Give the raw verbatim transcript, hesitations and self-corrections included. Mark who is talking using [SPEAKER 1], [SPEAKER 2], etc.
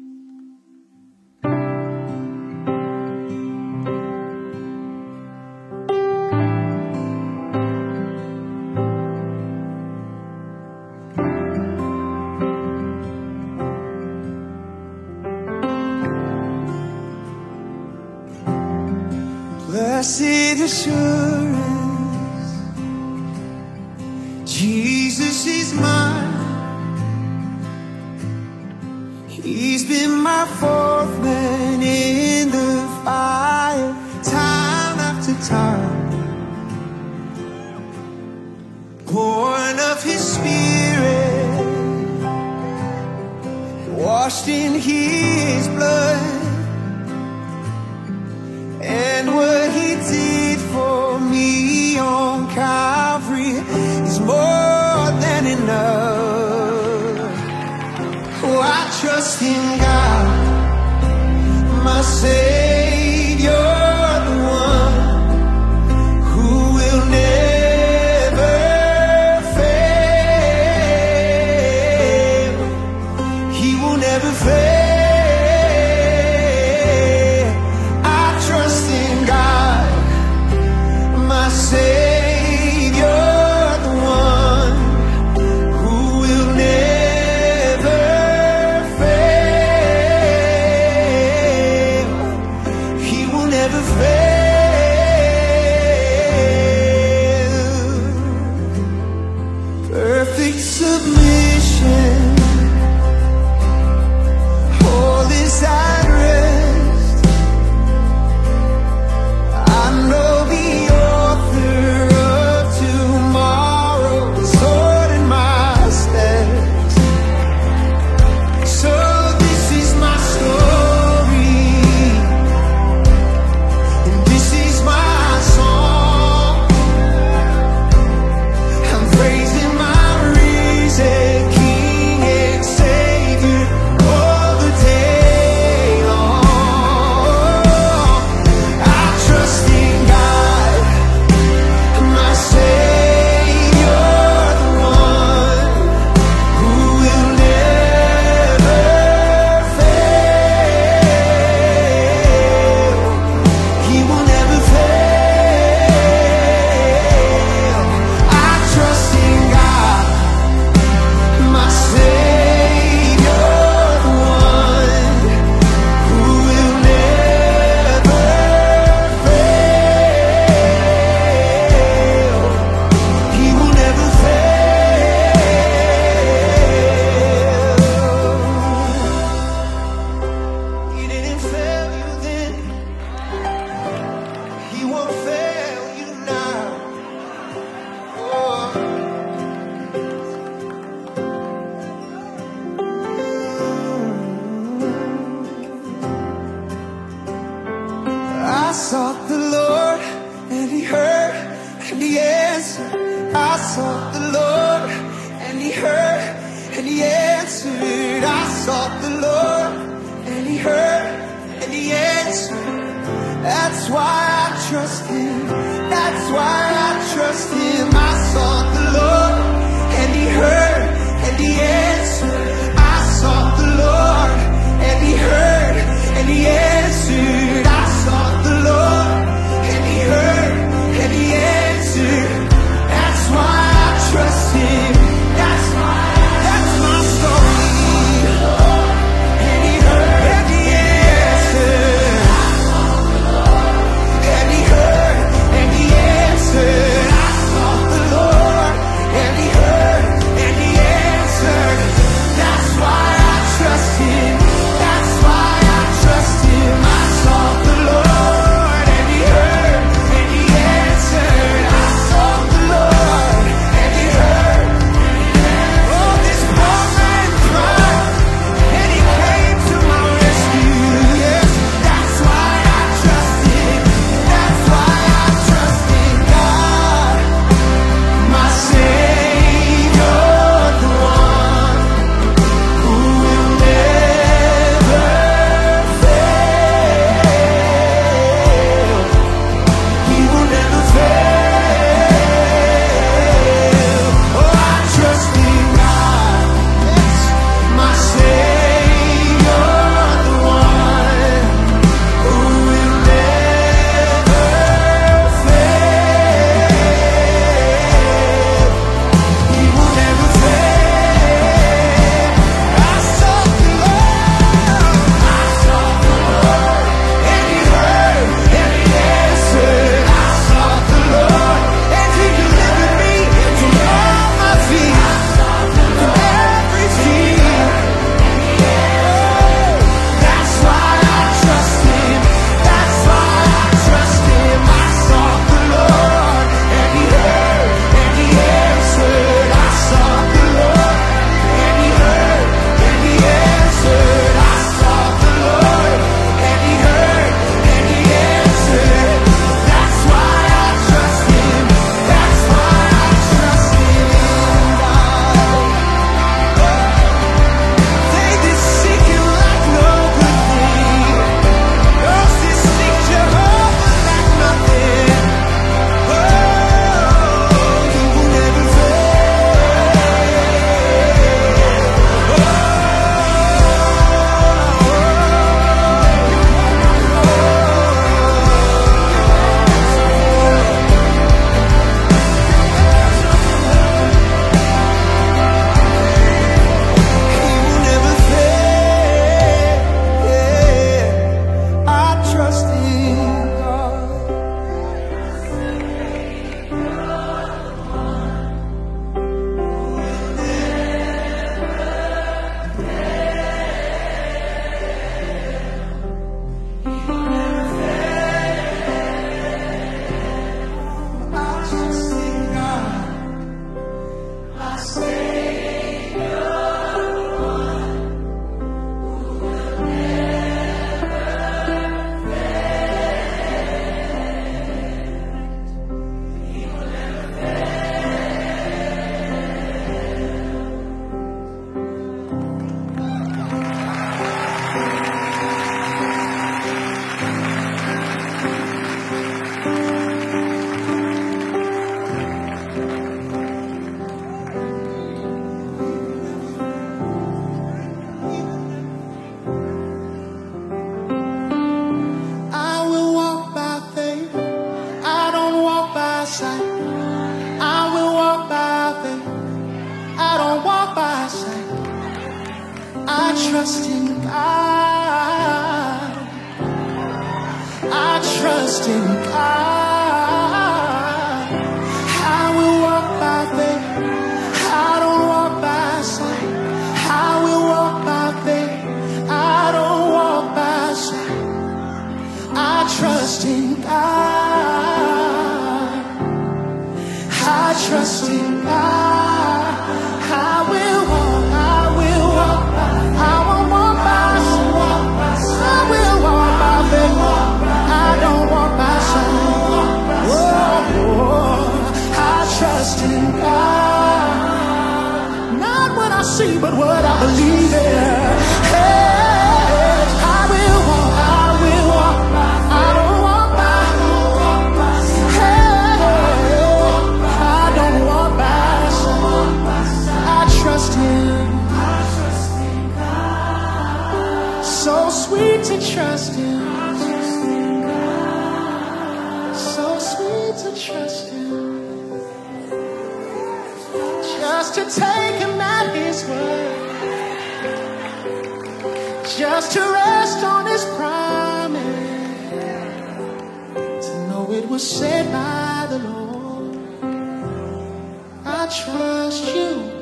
[SPEAKER 1] Blessed assurance, Jesus is mine. He's been my fourth man in the fire, time after time. Born of His Spirit, washed in His blood. And what He did for me on Calvary is more than enough. Oh, I trust in God, my Savior, the one who will never fail. He will never fail. Savior, the one who will never fail. He will never fail. Perfect submission, all is at rest. I know the I sought the Lord, and He heard, and He answered. I sought the Lord, and He heard, and He answered. I sought the Lord, and He heard, and He answered. That's why I trust Him. That's why I trust Him. I sought the Lord, and He heard, and He answered. I sought the Lord, and He heard, and He answered. I sought the Lord, and He heard, and He answered. That's why I trust Him. That's why, that's my story. And He heard, and He answered. And He heard, and He answered. I sought the Lord, and He heard, and He answered. trust in God. I trust in God. I will walk by faith. I don't walk by sight. I will walk by faith. I don't walk by sight. I trust in God. I trust in God. I will walk. I will walk by. I will walk by sight. I will walk by faith. I don't walk by sight. Oh, I trust in God. Not what I see, but what I believe in. Hey, I will walk. I will walk. I don't walk by. Hey, I don't walk by sight. I trust Him. So sweet to trust Him. So sweet to trust Him. Just to take Him at His word. Just to rest on His promise. To know it was said by the Lord. I trust You.